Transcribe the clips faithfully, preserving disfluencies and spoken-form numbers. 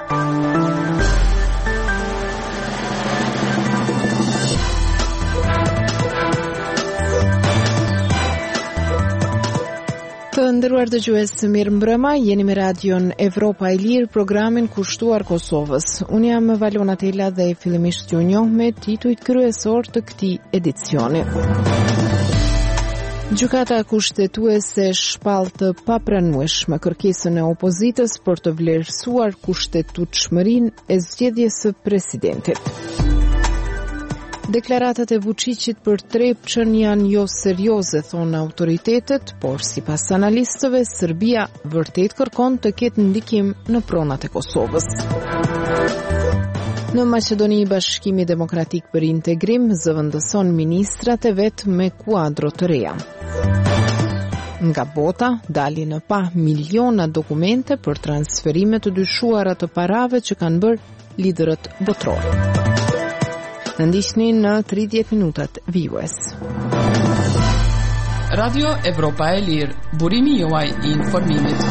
Të nderuar dëgjues, mirëmbrëma, jeni me radion Evropa e Lirë, programin kushtuar Kosovës. Unë jam Valona Tela dhe fillimisht ju njoh me titujt kryesor të këtij edicioni. Gjykata kushtetuese shpall të papranueshme kërkesën e opozitës për të vlerësuar kushtetutshmërinë e zgjedhjes së presidentit. Deklaratat e Vučićit për Trepçën janë jo serioze, thonë autoritetet, por sipas analistëve, Serbia vërtet kërkon të ketë ndikim në pronat e Kosovës. Në Maqedoni, Bashkimi Demokratik për Integrim zëvendëson ministrat e vet me kuadro të reja. Nga bota dalin në pa miliona dokumente për transferime të dyshuara të parave që kanë bërë liderët botror. Në ndiqni në tridhjetë minutat vijues. Radio Evropa e Lirë, burimi juaj i informimit.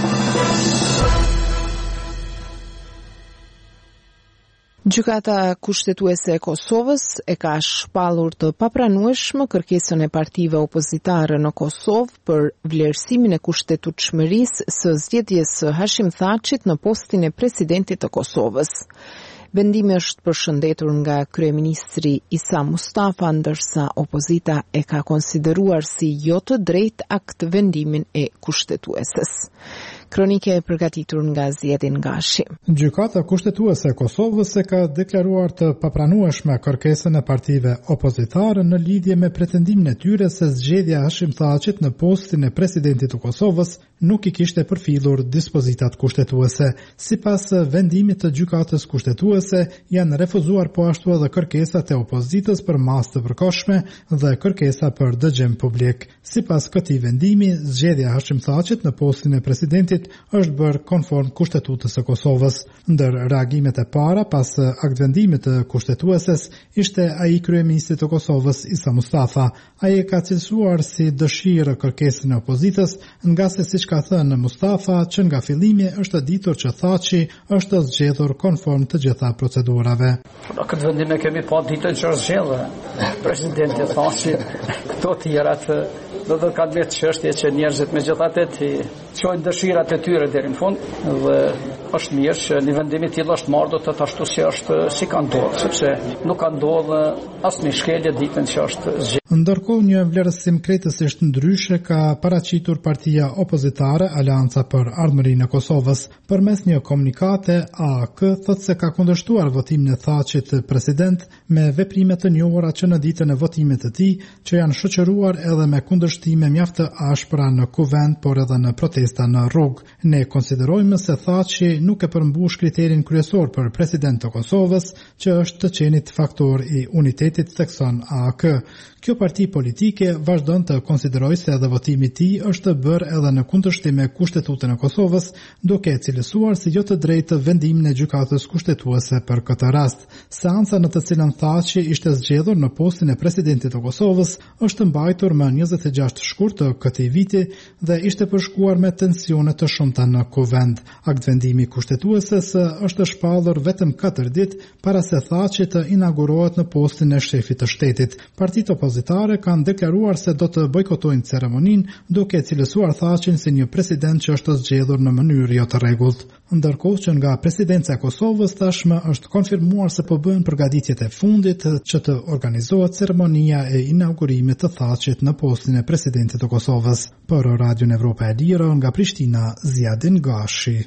Gjykata kushtetuese e Kosovës e ka shpallur të papranueshme kërkesën e partive opozitare në Kosovë për vlerësimin e kushtetutshmërisë së zgjedhjes së Hashim Thaçit në postin e presidentit të Kosovës. Vendimi është përshëndetur nga kryeministri Isa Mustafa, ndërsa opozita e ka konsideruar si jo të drejtë akt vendimin e kushtetueses. Kronike e përgatitur nga Zjedin Gashi. Gjykata kushtetuese e Kosovës e ka deklaruar të papranueshme kërkesën e partive opozitare në lidhje me pretendimin e tyre se zgjedhja e Hashim Thaçit në postin e presidentit të Kosovës nuk i kishte përfillur dispozitat kushtetuese. Sipas vendimit të gjykatës kushtetuese, janë refuzuar po ashtu edhe kërkesat e opozitës për masë të përkohshme dhe kërkesa për dëgjim publik. Sipas këtij vendimi, zgjedhja e Hashim Thaçit në postin e presidentit është bërë konform kushtetutës së Kosovës. Ndër reagimet e para pas aktvendimit të kushtetueses ishte ai kryeministri të Kosovës Isa Mustafa. Ai e ka cilësuar si dëshirë kërkesën e opozitës, nga se siç ka thënë Mustafa, që nga fillimi është ditur që Thaçi është zgjedhur konform të gjitha procedurave. Në këtë vendim e kemi pa ditën që është zgjedhur presidenti Thaçi, këto tjerat do të kanë me çështje që njerëzit megjithatë të çojnë dëshirat e tyre deri në fund dhe është mirë që një vendim i tillë është marrë do të të ashtu si është si ka ndodhur, sepse nuk ka ndodhur asnjë shkelje ditën që është zgjedhur. Ndërkohë, një vlerësim krejtësisht ndryshe ka paraqitur partia opozitare Aleanca për Ardhmërinë e Kosovës. Përmes një komunikate, A K thotë se ka kundërshtuar votimin e Thaçit president me veprime të njohura që në ditën e votimit të tij, që janë shoqëruar edhe me kundërshtime mjaft të ashpra në kuvend, por edhe në protesta në rrugë. Ne konsiderojmë se Thaçi nuk e përmbush kriterin kryesor për president të Kosovës, që është të qenit faktor i unitetit, thekson A K. Kjo parti politike vazhdon të konsiderojë se edhe votimi i tij është bërë edhe në kundërshtim me Kushtetutën e Kosovës, duke cilësuar si jo të drejtë vendimin e gjykatës kushtetuese për këtë rast. Seanca në të cilën Thaçi ishte zgjedhur në postin e presidentit të Kosovës është mbajtur më njëzet e gjashtë shkurt të këtij viti dhe ishte përshkuar me tensione të shumta në kuvend. Aktvendimi kushtetueses është shpallur vetëm katër ditë para se Thaçi të inaugurohet në postin e shefit të shtetit. Partitë opozitare kanë deklaruar se do të bojkotojnë ceremoninë, duke cilësuar Thaçin si një president që është zgjedhur në mënyrë jo të rregullt. Ndërkohë që nga presidenca e Kosovës tashmë është konfirmuar se po bëhen përgatitjet e fundit që të organizohet ceremonia e inaugurimit të Thaçit në postin e presidentit të Kosovës. Për Radion Evropa e Lirë, nga Prishtina, Zjedin Gashi.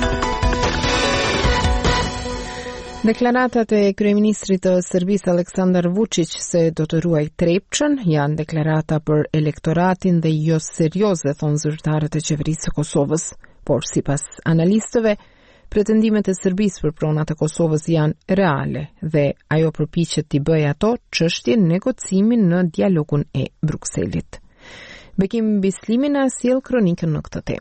Deklaratat e kryeministrit të Serbisë Aleksandar Vučić se do të ruaj Trepçën janë deklarata për elektoratin dhe jo serioze, thonë zyrtarët e qeverisë së Kosovës. Por sipas analistëve, pretendimet e Serbisë për pronat e Kosovës janë reale dhe ajo përpiqet t'i bëjë ato çështje negocimin në dialogun e Brukselit. Bekim Bislimi na sjell kronikën në këtë temë.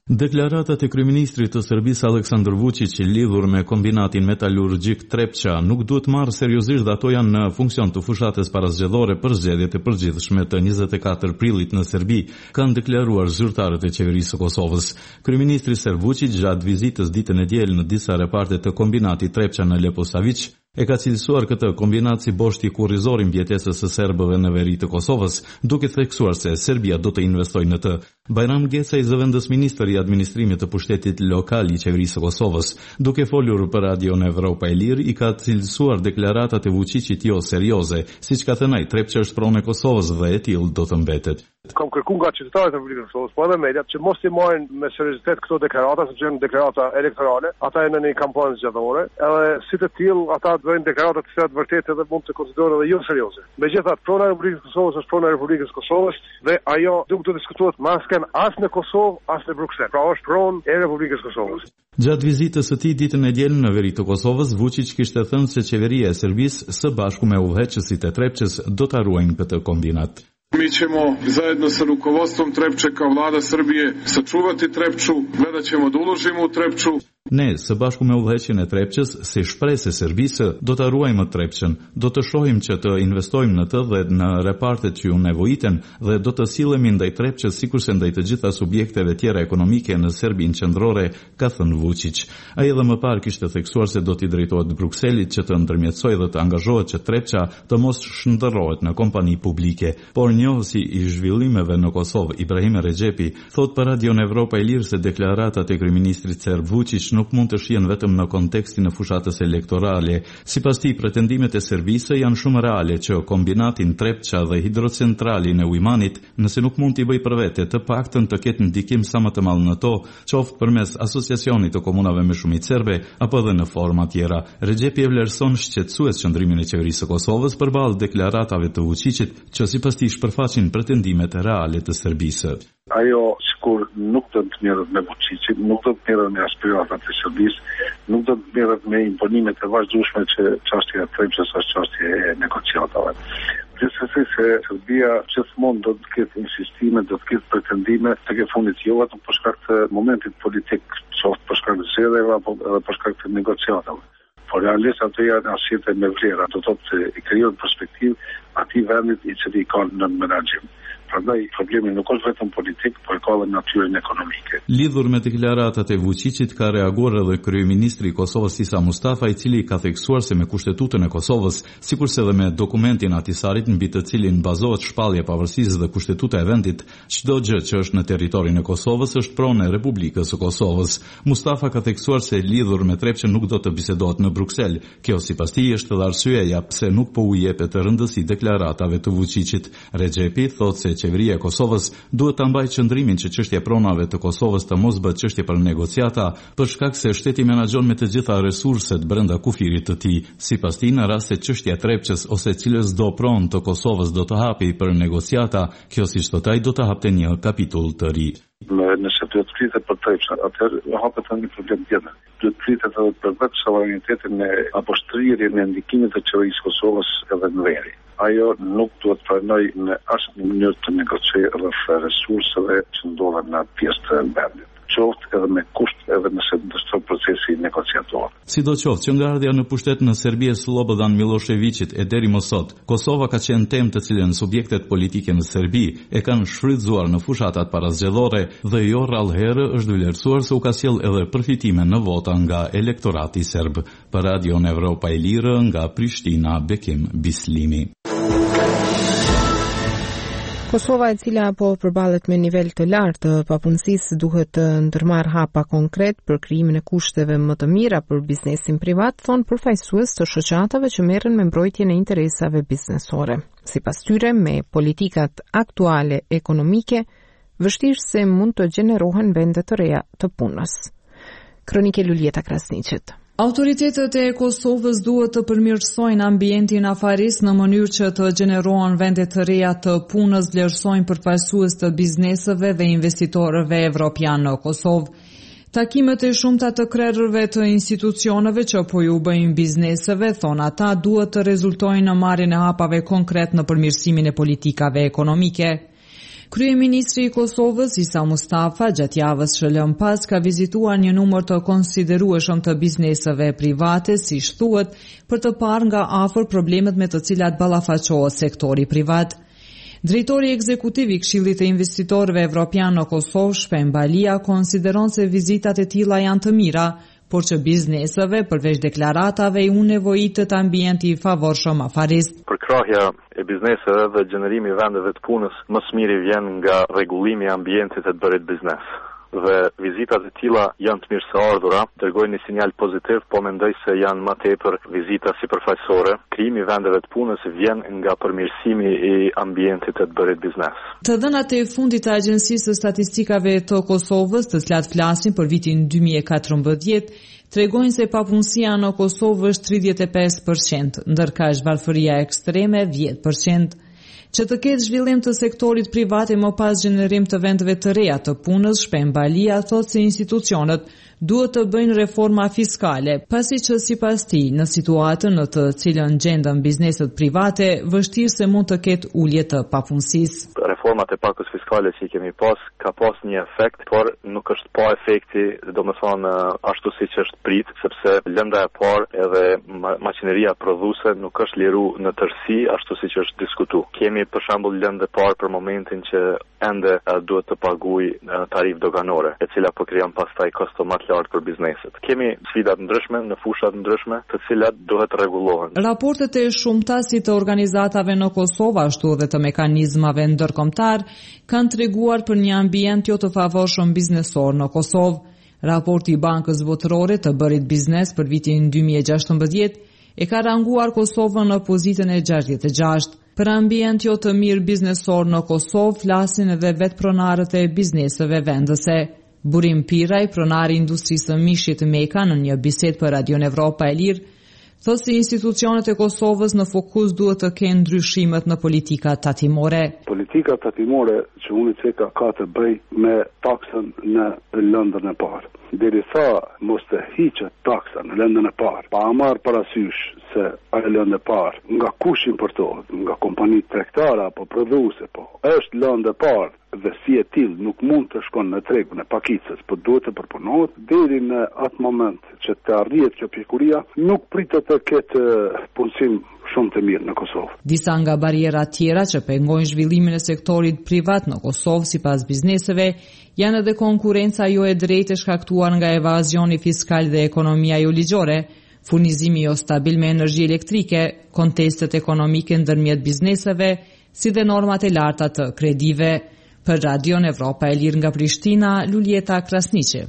Deklaratat e kryeministrit të Serbisë Aleksandar Vučić lidhur me kombinatin metalurgjik Trepça nuk duhet marrë seriozisht dhe ato janë në funksion të fushatës parazgjedhore për zgjedhjet e përgjithshme të njëzet e katër prillit në Serbi, kanë deklaruar zyrtarët e qeverisë së Kosovës. Kryeministri serb Vučić gjatë vizitës ditën e diel në disa reparte të kombinatit Trepça në Leposavić e ka cilësuar këtë kombinat si boshti kurrizor i mbjetesës së serbëve në veri të Kosovës, duke theksuar se Serbia do të investojë në të. Bajram Gecaj, zëvendës ministër i administrimit të pushtetit lokal i qeverisë së Kosovës, duke folur për radion Evropa e Lirë, i ka cilësuar deklaratat e Vučićit jo serioze, siç ka thënë ai, Trepça është pronë e Kosovës dhe e tillë do të mbetet. Kam kërkuar nga qytetarët e Republikës së Kosovës, po edhe mediat, që mos i marrin me seriozitet këto deklarata, sepse janë deklarata elektorale, ata janë në një kampanë zgjedhore, edhe si të tillë ata bëjnë deklarata të cilat vërtet edhe mund të konsiderohen edhe jo serioze. Megjithatë, prona e Republikës së Kosovës është prona e Republikës së Kosovës dhe ajo nuk do të diskutohet masken as në Kosovë as në Bruksel. Pra është pronë e Republikës së Kosovës. Gjatë vizitës së tij ditën e diel në veri të Kosovës, Vučić kishte thënë se qeveria e Serbisë së bashku me udhëheqësit e Trepçës do ta ruajnë këtë kombinat. Mi ćemo zajedno sa rukovodstvom Trepče kao vlada Srbije sačuvati Trepču, gledat ćemo da uložimo u Trepču. Ne, së bashku me udhëheqjen e Trepçës, si shpresë e Serbisë, do ta ruajmë Trepçën, do të shohim që të investojmë në të dhe në repartet që ju nevojiten dhe do të sillemi ndaj Trepçës sikurse ndaj të gjitha subjekteve tjera ekonomike në Serbinë qendrore, ka thënë Vučić. Ai edhe më parë kishte theksuar se do t'i drejtohet Brukselit që të ndërmjetësojë dhe të angazhohet që Trepça të mos shndërrohet në kompani publike. Por njohësi i zhvillimeve në Kosovë, Ibrahim Rexhepi, thot për Radion Evropa e Lirë se deklaratat e kryeministrit serb Vučić nuk mund të shihen vetëm në kontekstin e fushatës elektorale. Sipas tij, pretendimet e Serbisë janë shumë reale që kombinatin Trepça dhe hidrocentralin e Ujmanit, nëse nuk mund t'i bëj për vete, të paktën të ketë ndikim sa më të madh në to, qoftë përmes asociacionit të komunave me shumicë serbe apo edhe në forma tjera. Rexhepi e vlerëson shqetësues qëndrimin e qeverisë së Kosovës përballë deklaratave të Vučićit, që sipas tij shpërfaqin pretendimet reale të Serbisë. Ajo sikur nuk do të merret me Vučićin, nuk do të merret me aspiratat e Serbisë, nuk do të merret me imponimet e vazhdueshme që çështja e Trepçës është çështje e negociatave. Gjithsesi se Serbia gjithmonë do të ketë insistime, do të ketë pretendime tek e fundit jo vetëm për shkak të momentit politik, qoftë për shkak të zgjedhjeve apo edhe për shkak të negociatave. Por realisht ato janë arsye me vlera, do të thotë se i krijon perspektivë atij vendit i cili ka në menaxhim. Prandaj problemi nuk është vetëm politik, por ka edhe natyrën ekonomike. Lidhur me deklaratat e Vučićit ka reaguar edhe kryeministri i Kosovës Isa Mustafa, i cili ka theksuar se me Kushtetutën e Kosovës, sikurse edhe me dokumentin Atisarit mbi të cilin bazohet shpallja e pavarësisë dhe kushtetuta e vendit, çdo gjë që është në territorin e Kosovës është pronë e Republikës së Kosovës. Mustafa ka theksuar se lidhur me Trepçën nuk do të bisedohet në Bruksel. Kjo sipas tij është edhe arsyeja pse nuk po u jepet rëndësi deklaratave të Vučićit. Rexhepi thotë se qeveria e Kosovës duhet ta mbajë qëndrimin që çështja e pronave të Kosovës të mos bëhet çështje për negociata, për shkak se shteti menaxhon me të gjitha resurset brenda kufirit të tij. Sipas tij, në rast se çështja e Trepçës ose cilës do pronë të Kosovës do të hapi për negociata, kjo siç thotë ai do të hapte një kapitull të ri. Nëse duhet të flitet për Trepçën, atëherë hapet një problem tjetër. Duhet të flitet edhe për vetë suverenitetin e apo shtrirjen e ndikimit të qeverisë Kosovës edhe në veri. Ajo nuk duhet pranoj në asnjë mënyrë të negociojë rreth resurseve që ndodhen në atë pjesë të vendit, qoftë edhe me kusht edhe nëse ndërton procesi negociator. Sidoqoftë, që ngardhja në pushtet në Serbi e Slobodan Miloševićit e deri më sot, Kosova ka qenë temë të cilën subjektet politike në Serbi e kanë shfrytzuar në fushatat parazgjedhore dhe jo rrallëherë është vlerësuar se u ka sjell edhe përfitime në vota nga elektorati serb. Për Radion Evropa e Lirë nga Prishtina, Bekim Bislimi. Kosova, e cila po përballet me nivel të lartë të papunësisë, duhet të ndërmarrë hapa konkret për krijimin e kushteve më të mira për biznesin privat, thonë përfaqësues të shoqatave që merren me mbrojtjen e interesave biznesore. Sipas tyre, me politikat aktuale ekonomike, vështirë se mund të gjenerohen vende të reja të punës. Kronike Luljeta Krasniqit. Autoritetet e Kosovës duhet të përmirësojnë ambientin afaris në mënyrë që të gjenerohen vende të reja të punës, vlerësojnë përfaqësues të bizneseve dhe investitorëve evropian në Kosovë. Takimet e shumta të krerërve të institucioneve që po ju bëjnë bizneseve, thonë ata, duhet të rezultojnë në marrjen e hapave konkret në përmirësimin e politikave ekonomike. Kryeministri i Kosovës Isa Mustafa gjatë javës që lëm pas ka vizituar një numër të konsiderueshëm të bizneseve private, siç thuhet, për të parë nga afër problemet me të cilat ballafaqohet sektori privat. Drejtori ekzekutiv i Këshillit të Investitorëve Evropian në Kosovë, Shpem Balia, konsideron se vizitat e tilla janë të mira, por që bizneseve, përveç deklaratave, u nevojitet ambienti i favorshëm afarist. Përkrahja e bizneseve dhe gjenerimi i vendeve të punës më së miri vjen nga rregullimi i ambientit të të bërit biznes. Dhe vizitat e tilla janë të mirë së ardhura, dërgojnë një sinjal pozitiv, po mendoj se janë më tepër vizita sipërfaqësore. Krijimi i vendeve të punës vjen nga përmirësimi i ambientit të të bërit biznes. Të dhënat e fundit të Agjencisë së Statistikave të Kosovës, të cilat flasin për vitin dy mijë e katërmbëdhjetë, tregojnë se papunësia në Kosovë është tridhjetë e pesë përqind, ndërka zhvarfëria ekstreme dhjetë përqind. Që të ketë zhvillim të sektorit privat e më pas gjenerim të vendeve të reja të punës, Shpem Balia thot se institucionet duhet të bëjnë reforma fiskale, pasi që sipas tij në situatën në të cilën gjenden bizneset private, vështirë se mund të ketë ulje të papunësisë. Reformat e pakës fiskale që i kemi pas ka pas një efekt, por nuk është pa efekti, domethënë ashtu siç është prit, sepse lënda e parë edhe maqineria prodhuese nuk është liru në tërësi ashtu siç është diskutuar. Kemi për shembull lëndë e parë për momentin që ende duhet të paguajë tarifë doganore, e cila po krijon pastaj kosto më të lartë për bizneset. Kemi sfida të ndryshme në fusha të ndryshme, të cilat duhet rregullohen. Raportet e shumta si të organizatave në Kosovë ashtu edhe të mekanizmave ndërkombëtar kanë treguar për një ambient jo të favorshëm biznesor në Kosovë. Raporti i Bankës Botërore të bërit biznes për vitin dy mijë e gjashtëmbëdhjetë e ka ranguar Kosovën në pozitën e gjashtëdhjetë e gjashtë. Për ambient jo të mirë biznesor në Kosovë flasin edhe vetë pronarët e bizneseve vendese. Burim Piraj, pronari i industrisë së mishit Meka, në një bisedë për Radion Evropa e Lirë, thotë se institucionet e Kosovës në fokus duhet të kenë ndryshimet në politika tatimore. Politika tatimore që unë i ceka ka të bëj me taksën në lëndën e parë. Deri sa mos të hiqet taksa në lëndën e parë, pa marrë parasysh se ajo lëndë e parë, nga kush importohet, nga kompani tregtare apo prodhuese, po është lëndë e parë dhe si e tillë nuk mund të shkon në tregun e pakicës, po duhet të përpunohet deri në atë moment që të arrihet kjo pjekuria, nuk pritet të ketë punësim shumë të mirë në Kosovë. Disa nga barierat tjera që pengojnë zhvillimin e sektorit privat në Kosovë sipas bizneseve janë edhe konkurenca jo e drejtë e shkaktuar nga evazioni fiskal dhe ekonomia jo ligjore, furnizimi jo stabil me energji elektrike, kontestet ekonomike ndërmjet bizneseve, si dhe normat e larta të kredive. Për Radion Evropa e Lirë nga Prishtina, Luljeta Krasniqi.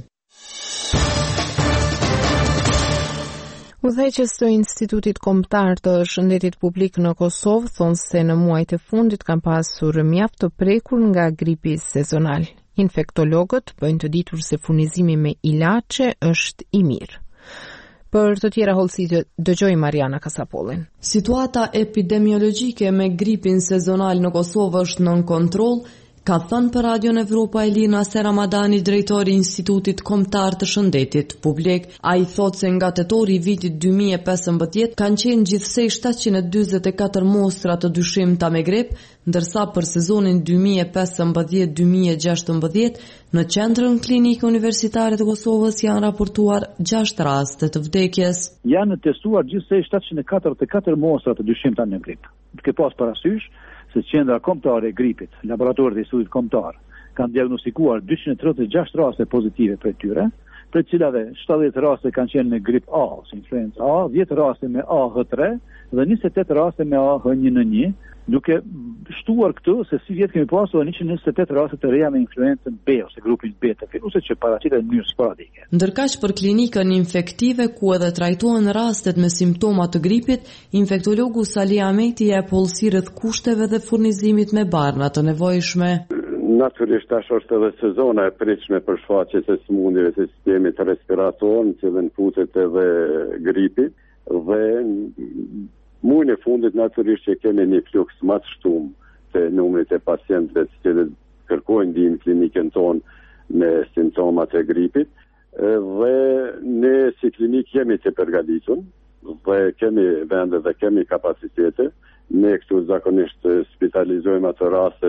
Udhëheqës të Institutit Kombëtar të Shëndetit Publik në Kosovë thonë se në muajt e fundit kanë pasur mjaft të prekur nga gripi sezonal. Infektologët bëjnë të ditur se furnizimi me ilaçe është i mirë. Për të tjera hollësi dëgjoj Mariana Kasapollin. Situata epidemiologjike me gripin sezonal në Kosovë është nën kontroll, ka thënë për Radion Evropa e Lirë Naser Ramadani, drejtori i Institutit Kombëtar të Shëndetit Publik. Ai thotë se nga tetori i vitit dy mijë e pesëmbëdhjetë kanë qenë gjithsej shtatëqind e dyzet e katër mostra të dyshimta me grip, ndërsa për sezonin dy mijë e pesëmbëdhjetë dy mijë e gjashtëmbëdhjetë në Qendrën Klinike Universitare të Kosovës janë raportuar gjashtë raste të vdekjes. Janë testuar gjithsej shtatëqind e katërdhjetë e katër mostra të dyshimta me grip. Duke pas parasysh se Qendra Kombëtare e Gripit, laboratorit e Institutit Kombëtar, kanë diagnostikuar dyqind e tridhjetë e gjashtë raste pozitive për tyre, për cilave shtatëdhjetë raste kanë qenë me grip A, ose influenza A, dhjetë raste me A H tre dhe njëzet e tetë raste me A H një N një, duke shtuar këtu se si vjetë kemi pasur njëqind e njëzet e tetë raste të reja me influencën B ose grupin B të virusit që paraqitet në mënyrë sporadike. Ndërkaq për klinikën infektive ku edhe trajtohen rastet me simptoma të gripit, infektologu Sali Ahmeti jep hollësi rreth kushteve dhe furnizimit me barna të nevojshme. Natyrisht tash është edhe sezona e pritshme për shfaqjes së sëmundjeve të sistemit respirator, në cilën futet edhe gripi dhe muajin e fundit natyrisht që kemi një fluks më të shtumë të numrit e pacientëve të cilët kërkojnë ndihmë klinikën tonë me simptomat e gripit dhe ne si klinik jemi të përgatitur dhe kemi vende dhe kemi kapacitete. Ne këtu zakonisht spitalizojmë ato rastet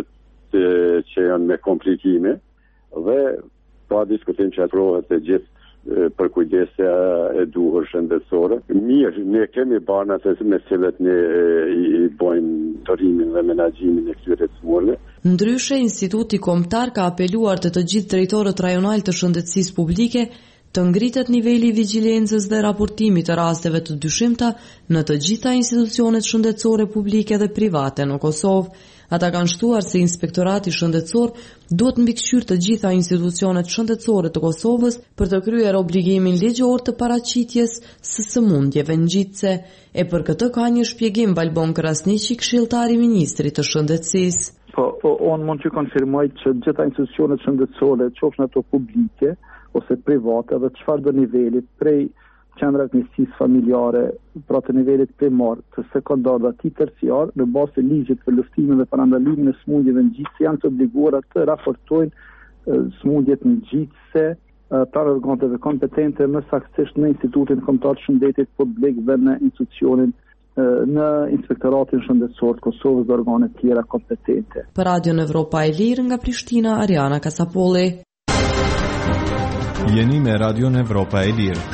çështje që janë me komplikime dhe pa diskutim që afrohet e gjithë për kujdesja e duhur shëndetësore. Mirë, ne kemi bana se me cilët ne i bojmë torimin dhe menaxhimin e këtyre smurve. Ndryshe, Instituti Kombëtar ka apeluar të të gjithë drejtorët rajonal të shëndetësisë publike të ngritet niveli i vigjilencës dhe raportimit të rasteve të dyshimta në të gjitha institucionet shëndetësore publike dhe private në Kosovë. Ata kanë shtuar se Inspektorati Shëndetësor duhet mbikëqyr të gjitha institucionet shëndetësore të Kosovës për të kryer obligimin ligjor të paraqitjes së sëmundjeve ngjitse. E për këtë ka një shpjegim Balbon Krasniqi, këshilltari i Ministrit të Shëndetësisë. Po, po unë mund të konfirmoj që gjitha institucionet shëndetësore, qofshin ato publike ose private, dhe çfarë do nivelit prej qendrat njësisë familjare, pra të nivelit primar, të sekondar dhe ati terciar, në bazë të ligjit për luftimin dhe parandalimin e smundjeve ngjitse, janë të obliguar të raportojnë smundjet ngjitse pranë organeve kompetente, më saktësisht në Institutin Kombëtar të Shëndetit Publik dhe në institucionin në Inspektoratin Shëndetësor të Kosovës dhe organet tjera kompetente. Për Radion Evropa e Lirë nga Prishtina, Ariana Kasapolli. Jeni me Radion Evropa e Lirë.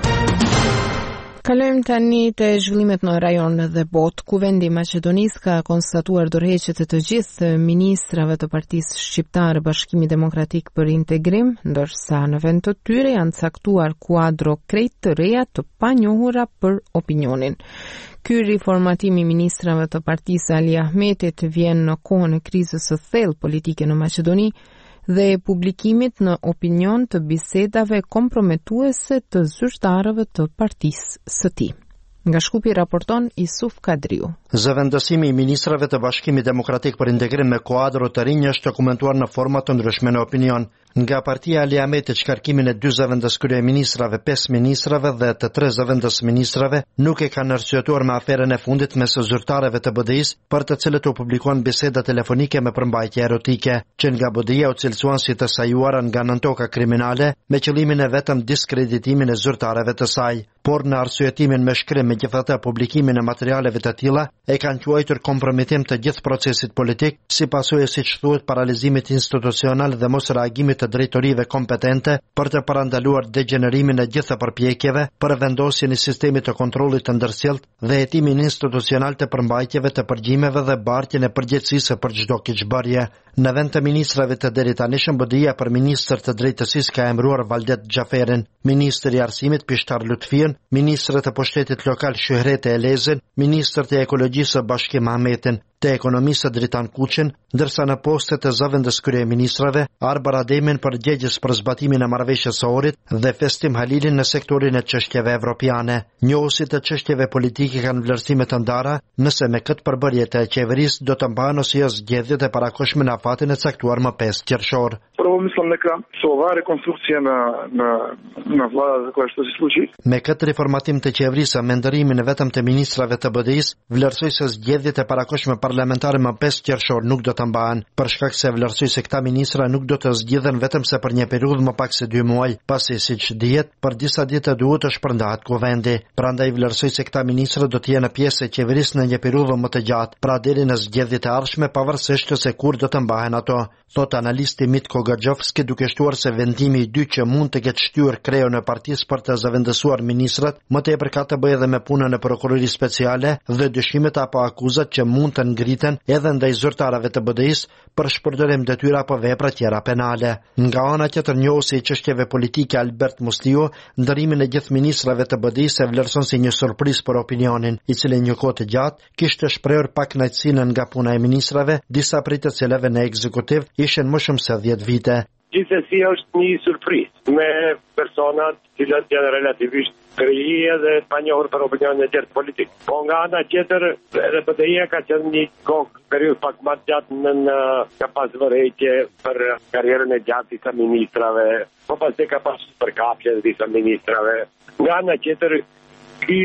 Kalojmë tani te zhvillimet në rajon dhe botë, ku vendi i Maqedonisë ka konstatuar dorëheqjet e të gjithë ministrave të Partisë Shqiptare Bashkimi Demokratik për Integrim, ndërsa në vend të tyre janë caktuar kuadro krejt të reja të panjohura për opinionin. Ky riformatim i ministrave të Partisë Ali Ahmetit vjen në kohën e krizës së thellë politike në Maqedoni dhe publikimit në opinion të bisedave komprometuese të zyrtarëve të partisë së tij. Nga Shkupi raporton Isuf Kadriu. Zëvendësimi i ministrave të Bashkimit Demokratik për Integrim me kuadro të rinj është dokumentuar në forma të ndryshme në opinion. Nga partia Ali Ahmetit, shkarkimin e dy zëvendës kryeministrave, pesë ministrave dhe të tre zëvendës ministrave nuk e kanë arsyetuar me aferën e fundit mes zyrtarëve të B D I-s, për të cilët u publikuan biseda telefonike me përmbajtje erotike, që nga B D I-a u cilësuan si të sajuara nga nëntoka kriminale me qëllimin e vetëm diskreditimin e zyrtarëve të saj. Por në arsyetimin me shkrim, megjithatë publikimin e materialeve të tilla e kanë quajtur kompromitim të gjithë procesit politik, si pasojë siç thuhet paralizimit institucional dhe mos reagimit të drejtorive kompetente për të parandaluar degenerimin e gjitha përpjekjeve për vendosjen e sistemit të kontrollit të ndërsjellët dhe hetimin institucional të përmbajtjeve të përgjimeve dhe bartjen e përgjegjësisë për çdo keqbërje. Në vend të ministrave të deritanishëm, B D I-a për ministër të drejtësisë ka emëruar Valdet Xhaferin, ministri i arsimit Pishtar Lutfiën, ministrët e pushtetit lokal Shyhrete Elezin, ministër të ekologjisë Bashkim Ahmetin, të ekonomisë Dritan Kuçin, ndërsa në postet të zëvendës kryeministrave Arbar Ademin për përgjegjës për zbatimin e marrëveshjes së Ohrit dhe Festim Halilin në sektorin e çështjeve evropiane. Njohësit të çështjeve politike kanë vlerësime të ndara nëse me këtë përbërje të qeverisë do të mbahen ose jo zgjedhjet e parakohshme në afatin e caktuar më pesë qershor. Prvo mislim neka su ova rekonstrukcija na na na vlada koja što se sluči. Me këtë riformatim të qeverisë me ndërimin e vetëm të ministrave të B D I-s, vlerësoj se zgjedhjet e parakohshme parlamentare më pesë qershor nuk do të mbahen, për shkak se vlerësoj se këta ministra nuk do të zgjidhen vetëm se për një periudhë më pak se dy muaj, pasi siç dihet, për disa ditë duhet të shpërndahet kuvendi. Prandaj vlerësoj se këta ministra do të jenë pjesë e qeverisë në një periudhë më të gjatë, pra deri në zgjedhjet e ardhshme, pavarësisht se kur do të mbahen ato, thot analisti Mitko Gaxhovski, duke shtuar se vendimi i dytë që mund të ketë shtyrë kreun e partisë për të zëvendësuar ministrat, më tepër ka të bëjë edhe me punën e prokurorisë speciale dhe dyshimet apo akuzat që mund të ngriten edhe ndaj zyrtarëve të B D I-s për shpërdorim detyra apo vepra tjera penale. Nga ana tjetër, njohësi i çështjeve politike Albert Musliu ndërimin e gjithë ministrave të B D I-s e vlerëson si një surprizë për opinionin, i cili një kohë të gjatë kishte shprehur pak kënaqësinë nga puna e ministrave, disa prej të cilëve në ekzekutiv ishin më shumë se dhjetë vite. Gjithsesi është një surprizë me personat që janë relativisht kryi dhe pa njohur për opinionin e tjerë politik. Po nga ana tjetër, edhe B D I-a ka qenë një kohë periudhë pak më të gjatë në, në ka pas vërejtje për karrierën e gjatë disa ministrave, po pastaj ka pas përkapje disa ministrave. Nga ana tjetër, ky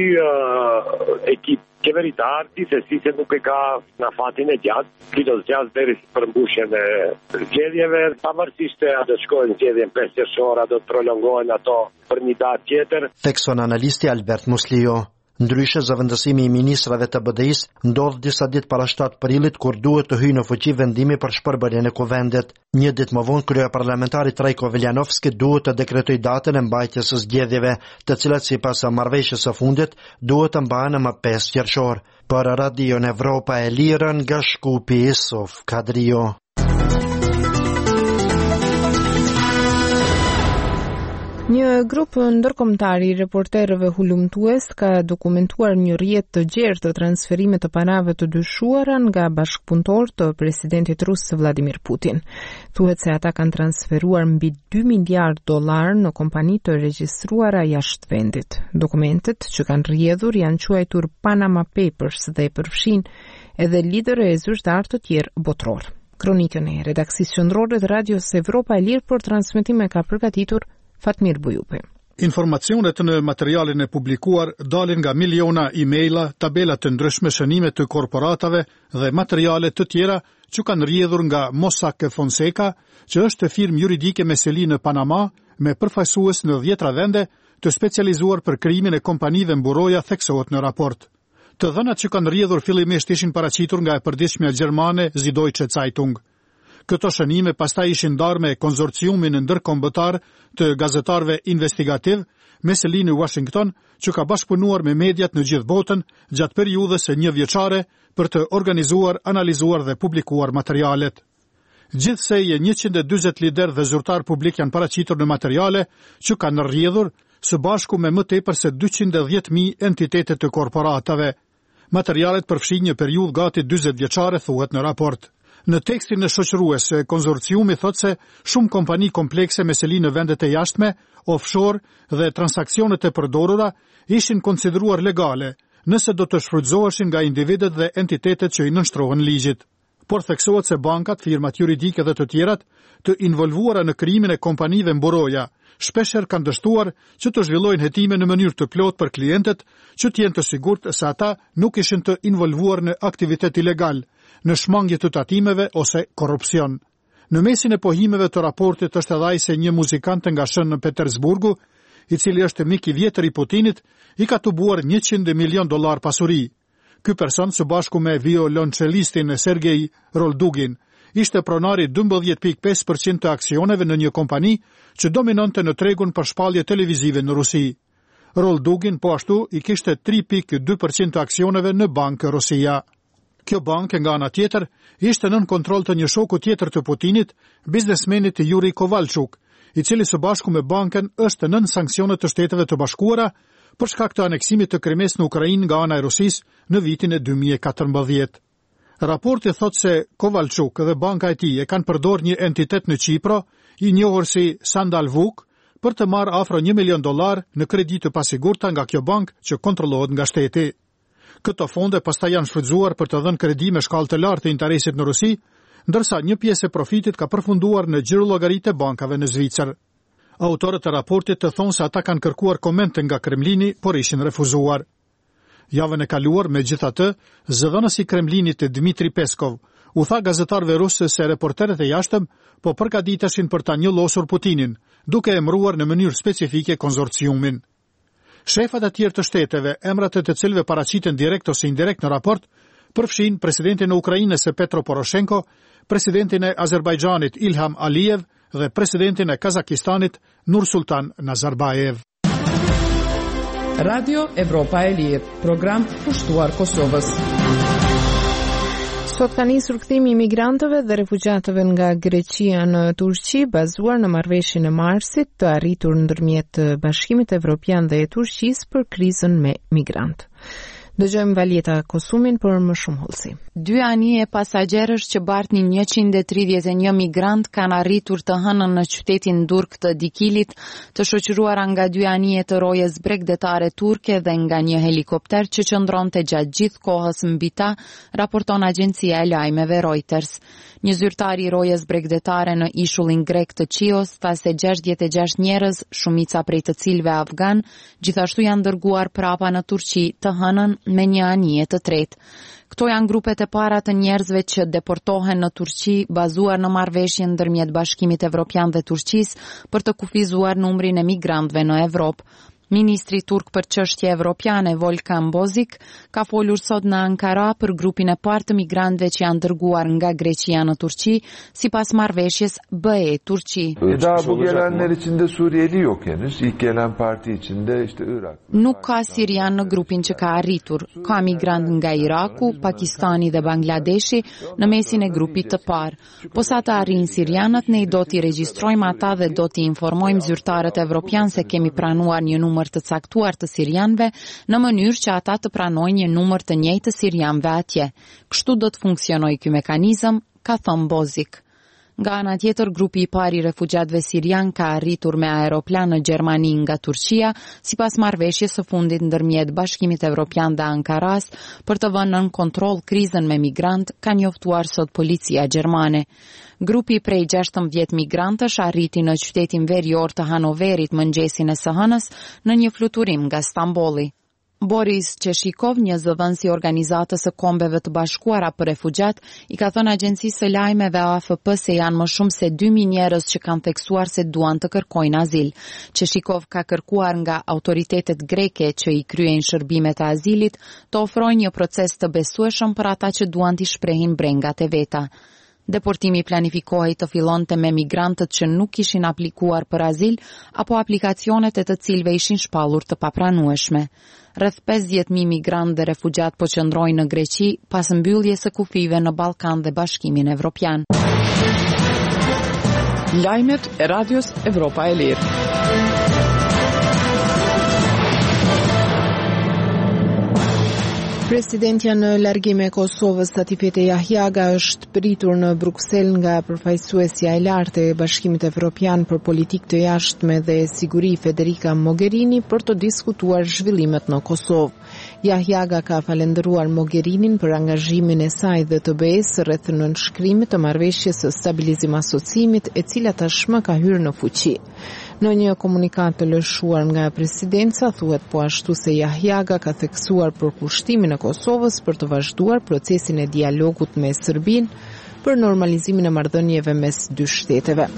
uh, ekip qeveritar, gjithsesi se nuk e ka në fatin e gjatë, ky do zgjas deri për mbushjen e zgjedhjeve, pavarësisht se a do shkojnë zgjedhjen pesë qershor, a do të prolongohen ato për një datë tjetër. Thekson analisti Albert Musliu. Ndryshe, zëvendësimi i ministrave të B D I-s ndodh disa ditë para shtatë prillit, kur duhet të hyjë në fuqi vendimi për shpërbërjen e kuvendit. Një ditë më vonë, kryeparlamentari Trajko Veljanovski duhet të dekretoj datën e mbajtjes së zgjedhjeve, të cilat sipas marrëveshjes së fundit duhet të mbahen më pesë qershor. Për Radio Evropa e Lirë, nga Shkupi, Sof Kadrio. Një grup ndërkombëtar i reporterëve hulumtues ka dokumentuar një rrjet të gjerë të transferime të parave të dyshuara nga bashkëpunëtor të presidentit rus Vladimir Putin. Thuhet se ata kanë transferuar mbi dy miliard dollar në kompani të regjistruara jashtë vendit. Dokumentet që kanë rrjedhur janë quajtur Panama Papers dhe përfshin edhe liderë e zyrtar të tjerë botror. Kronikën e redaksisë qendrore të Radios Evropa e Lirë për transmetime ka përgatitur Fatmir Bujupi. Informacionet në materialin e publikuar dalin nga miliona e-maila, tabela të ndryshme, shënime të korporatave dhe materiale të tjera që kanë rrjedhur nga Mossack Fonseca, që është firmë juridike me seli në Panama, me përfaqësues në dhjetra vende, të specializuar për krimin e kompanive mburoja, theksohet në raport. Të dhënat që kanë rrjedhur fillimisht ishin paraqitur nga e përditshmja gjermane Süddeutsche Zeitung. Këto shënime pastaj ishin ndarë me konzorciumin ndërkombëtar të gazetarëve investigativ me seli në Washington, që ka bashkëpunuar me mediat në gjithë botën gjatë periudhës së një vjeçare për të organizuar, analizuar dhe publikuar materialet. Gjithsej njëqind e dyzet lider dhe zyrtar publik janë paraqitur në materiale që kanë rrjedhur së bashku me më tepër se dyqind e dhjetë mijë entitete të korporatave. Materialet përfshin një periudhë gati dyzet vjeçare, thuhet në raport. Në tekstin e shoqërues, konzorciumi thot se shumë kompani komplekse me seli në vendet e jashtme, offshore dhe transaksionet e përdorura ishin konsideruar legale, nëse do të shfrytëzoheshin nga individet dhe entitetet që i nënshtrohen ligjit. Por theksohet se bankat, firmat juridike dhe të tjerat të involvuara në krimin e kompanive mburoja shpeshher kanë dështuar që të zhvillojnë hetime në mënyrë të plot për klientët, që të jenë të sigurt se ata nuk ishin të involvuar në aktivitet ilegal, në shmangje të tatimeve ose korrupsion. Në mesin e pohimeve të raportit është edhe ai se një muzikant nga Shën në Petersburgu, i cili është mik i vjetër i Putinit, i ka tubuar njëqind milion dollar pasuri. Ky person, së bashku me violoncellistin Sergej Roldugin, ishte pronari dymbëdhjetë pikë pesë përqind të aksioneve në një kompani që dominonte në tregun për shpallje televizive në Rusi. Roldugin po ashtu i kishte tri pikë dy përqind të aksioneve në Bankë Rusia. Kjo bankë nga ana tjetër ishte nën kontroll të një shoku tjetër të Putinit, biznesmenit Yuri Kovalchuk, i cili së bashku me bankën është nën sanksionet të Shteteve të Bashkuara për shkak të aneksimit të Krimes në Ukrainë nga ana e Rusisë në vitin e dy mijë e katërmbëdhjetë. Raporti thot se Kovalchuk dhe banka e tij e kanë përdorur një entitet në Çipro, i njohur si Sandalvuk, për të marrë afro një milion dollar në kredi të pasigurta nga kjo bankë që kontrollohet nga shteti. Këto fonde pastaj janë shfrytzuar për të dhënë kredi me shkallë të lartë të interesit në Rusi, ndërsa një pjesë e profitit ka përfunduar në xhirollogaritë e bankave në Zvicër. Autorët e raportit të thonë se ata kanë kërkuar komente nga Kremlini, por ishin refuzuar. Javën e kaluar, megjithatë, zëdhënësi i Kremlinit Dmitri Peskov u tha gazetarëve rusë se reporterët e jashtëm po përgatiteshin për ta njëllosur Putinin, duke emëruar në mënyrë specifike konzorciumin. Shefat e tjerë të shteteve, emrat e të cilëve paraqiten direkt ose indirekt në raport, përfshin presidentin e Ukrainës Petro Poroshenko, presidentin e Azerbajxhanit Ilham Aliyev dhe presidentin e Kazakistanit Nursultan Nazarbayev. Radio Evropa e Lirë, program pushtuar Kosovës. Sot ka nisur kthimi i migrantëve dhe refugjatëve nga Greqia në Turqi, bazuar në marrëveshjen e marsit të arritur ndërmjet Bashkimit Evropian dhe Turqisë për krizën me migrantë. Dëgjojmë Valjeta Kosumin për më shumë hollësi. Dy anije pasagjerësh që bartnin njëqind e tridhjetë e një migrant kanë arritur të hënën në qytetin Durk të Dikilit, të shoqëruara nga dy anije të rojës bregdetare turke dhe nga një helikopter që qëndronte gjatë gjithë kohës mbi ta, raporton agjencia e lajmeve Reuters. Një zyrtar i rojës bregdetare në ishullin grek të Chios tha se gjashtëdhjetë e gjashtë njerëz, shumica prej të cilëve afgan, gjithashtu janë dërguar prapa në Turqi të hënën me një anije të tretë. Këto janë grupet e para të njerëzve që deportohen në Turqi, bazuar në marrëveshjen ndërmjet Bashkimit Evropian dhe Turqisë për të kufizuar numrin e migrantëve në Evropë. Ministri turk për çështje evropiane Volkan Bozik ka folur sot në Ankara për grupin e parë të migrantëve që janë dërguar nga Greqia në Turqi sipas marrëveshjes B E-Turqi. Daha bu gelenler içinde Suriyeli yok henüz. İlk gelen parti içinde işte Irak. Nuk ka sirian në grupin që ka arritur. Ka migrant nga Iraku, Pakistani dhe Bangladeshi në mesin e grupit të parë. Po sa të arrin sirianët, ne do t'i regjistrojmë ata dhe do t'i informojmë zyrtarët evropian se kemi pranuar një numër të caktuar të sirianëve në mënyrë që ata të pranojnë një numër të njëjtë të sirianëve atje. Kështu do të funksionojë ky mekanizëm, ka thënë Bozik. Nga ana tjetër, grupi i parë i refugjatëve sirian ka arritur me aeroplan në Gjermani nga Turqia, sipas marrëveshjes së fundit ndërmjet Bashkimit Evropian dhe Ankaras për të vënë nën kontroll krizën me migrant, ka njoftuar sot policia gjermane. Grupi prej gjashtëmbëdhjetë migrantësh arriti në qytetin verior të Hanoverit mëngjesin e së hënës në një fluturim nga Stambolli. Boris Qeshikov, një zëvendës i organizatës së Kombeve të Bashkuara për refugjat, i ka thënë agjencisë së lajmeve A F P se janë më shumë se dy mijë njerëz që kanë theksuar se duan të kërkojnë azil. Qeshikov ka kërkuar nga autoritetet greke që i kryejnë shërbimet e azilit të ofrojnë një proces të besueshëm për ata që duan t'i shprehin brengat e veta. Deportimi planifikohej të fillonte me migrantët që nuk kishin aplikuar për azil apo aplikacionet e të cilëve ishin shpallur të papranueshme. Rreth pesëdhjetë mijë migrantë dhe refugjat po qëndrojnë në Greqi pas mbylljes së kufive në Ballkan dhe Bashkimin Evropian. Lajmet e Radios Evropa e Lirë. Presidentja në largim e Kosovës Satifete Jahjaga është pritur në Bruksel nga përfaqësuesja e lartë e Bashkimit Evropian për politikë të jashtme dhe siguri Federica Mogherini për të diskutuar zhvillimet në Kosovë. Jahjaga ka falendëruar Mogherinin për angazhimin e saj dhe të B E-s rreth nënshkrimit të marrëveshjes së stabilizim asociimit, e cila tashmë ka hyrë në fuqi. Në një komunikat të lëshuar nga presidenca, thuhet po ashtu se Jahjaga ka theksuar përkushtimin e Kosovës për të vazhduar procesin e dialogut me Serbinë për normalizimin e marrëdhënieve mes dy shteteve.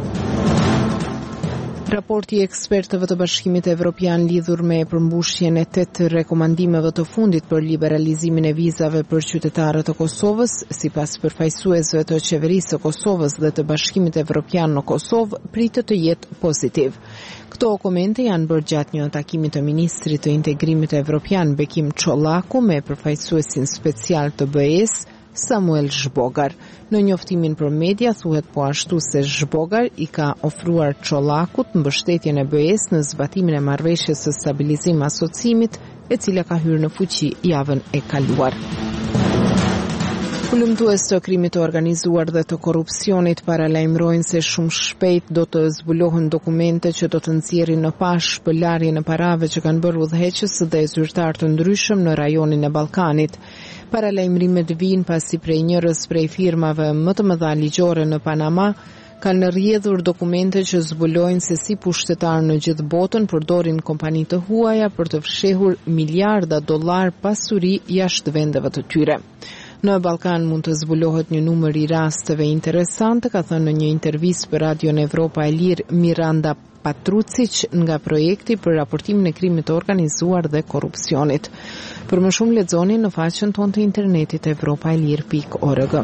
Raporti i ekspertëve të Bashkimit Evropian lidhur me përmbushjen e tetë rekomandimeve të fundit për liberalizimin e vizave për qytetarët e Kosovës, sipas përfaqësuesve të qeverisë së Kosovës dhe të Bashkimit Evropian në Kosovë, pritet të jetë pozitiv. Këto komente janë bërë gjatë një takimi të ministrit të integrimit evropian Bekim Çollaku me përfaqësuesin special të B E-s Samuel Zhbogar. Në njoftimin për media thuhet po ashtu se Zhbogar i ka ofruar Çollakut mbështetjen e B E-s në zbatimin e marrëveshjes së stabilizim asociimit, e cila ka hyrë në fuqi javën e kaluar. Hulumtues të krimit të organizuar dhe të korrupsionit paralajmërojnë se shumë shpejt do të zbulohen dokumente që do të nxjerrin në pash për larjen e parave që kanë bërë udhëheqës dhe zyrtar të ndryshëm në rajonin e Ballkanit. Paralajmërimet vijnë pasi prej njërës prej firmave më të mëdha ligjore në Panama kanë rrjedhur dokumente që zbulojnë se si pushtetarë në gjithë botën përdorin kompani të huaja për të fshehur miliarda dollar pasuri jashtë vendeve të tyre. Në Ballkan mund të zbulohet një numër i rasteve interesante, ka thënë në një intervistë për Radion Evropa e Lirë Miranda Patrucic nga projekti për raportimin e krimit të organizuar dhe korrupsionit. Për më shumë lexoni në faqen tonë të internetit evropaelir pikë org.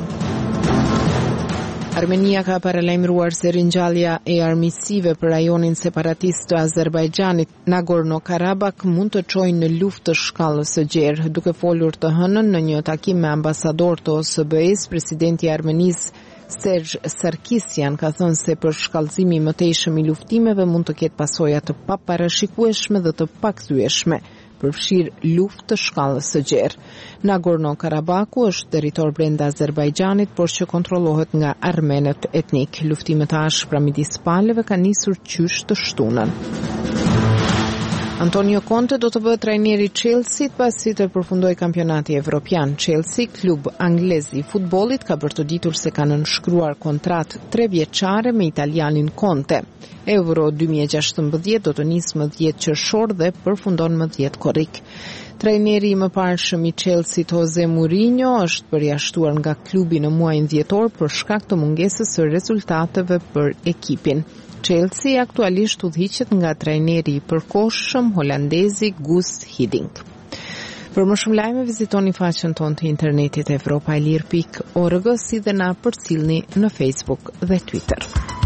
Armenia ka paralajmëruar se ringjallja e armiqësive për rajonin separatist të Azerbajxhanit, Nagorno-Karabakh, mund të çojë në luftë të shkallës së gjerë. Duke folur të hënën në një takim me ambasador të O S B E-s, presidenti i Armenisë Serge Sarkisian ka thënë se për shkallëzimi i mëtejshëm i luftimeve mund të ketë pasoja të paparashikueshme dhe të pakthyeshme, përfshirë luftë të shkallës së gjerë. Nagorno-Karabakhu është territor brenda Azerbajxhanit, por që kontrollohet nga armenët etnik. Luftimet e ashpra midis palëve kanë nisur qysh të shtunën. Antonio Conte do të bëhet trajneri i Chelsea pasi të përfundoi kampionati evropian. Chelsea, klub anglez i futbollit, ka vërtetuar se ka nënshkruar kontratë tre vjeçare me italianin Conte. Euro dy mijë e gjashtëmbëdhjetë do të nisë më dhjetë qershor dhe përfundon më dhjetë korrik. Trajneri i mëparshëm i Chelsea, Jose Mourinho, është përjashtuar nga klubi në muajin dhjetor për shkak të mungesës së rezultateve për ekipin. Chelsea aktualisht udhëhiqet nga trajneri i përkohshëm holandezi Guus Hiddink. Për më shumë lajme vizitoni faqen tonë të internetit evropa e lirë pikë org, si dhe na përcjellni në Facebook dhe Twitter.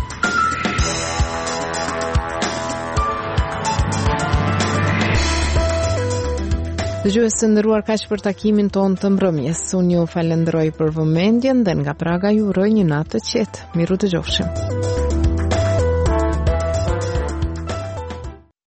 Dëgjues të nderuar, kaq për takimin tonë të mbrëmjes. Unë ju falenderoj për vëmendjen dhe nga Praga ju uroj një natë të qetë. Miru dëgjofshim.